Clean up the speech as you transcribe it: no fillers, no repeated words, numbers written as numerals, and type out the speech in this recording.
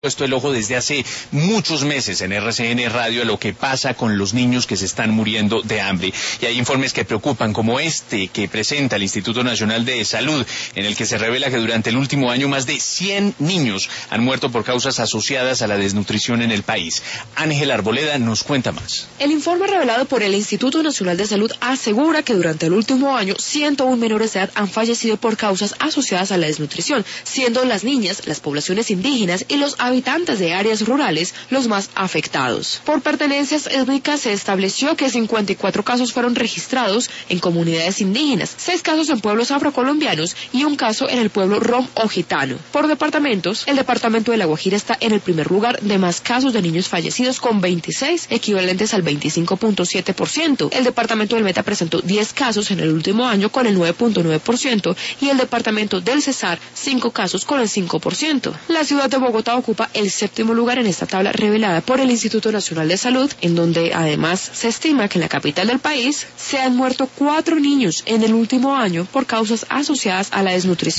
puesto el ojo desde hace muchos meses en RCN Radio a lo que pasa con los niños que se están muriendo de hambre. Y hay informes que preocupan, como este que presenta el Instituto Nacional de Salud, en el que se revela que durante el último año más de 100 niños han muerto por causas asociadas a la desnutrición en el país. Ángela Arboleda nos cuenta más. El informe revelado por el Instituto Nacional de Salud asegura que durante el último año 101 menores de edad han fallecido por causas asociadas a la desnutrición, siendo las niñas, las poblaciones indígenas y los habitantes de áreas rurales los más afectados. Por pertenencias étnicas se estableció que 54 casos fueron registrados en comunidades indígenas, 6 casos en pueblos afrocolombianos y un caso en el pueblo rom o gitano. Por departamentos, el departamento de La Guajira está en el primer lugar de más casos de niños fallecidos con 26, equivalentes al 25.7%. El departamento del Meta presentó 10 casos en el último año con el 9.9% y el departamento del Cesar 5 casos con el 5%. La ciudad de Bogotá ocupa el séptimo lugar en esta tabla revelada por el Instituto Nacional de Salud, en donde además se estima que en la capital del país se han muerto 4 niños en el último año por causas asociadas a la desnutrición.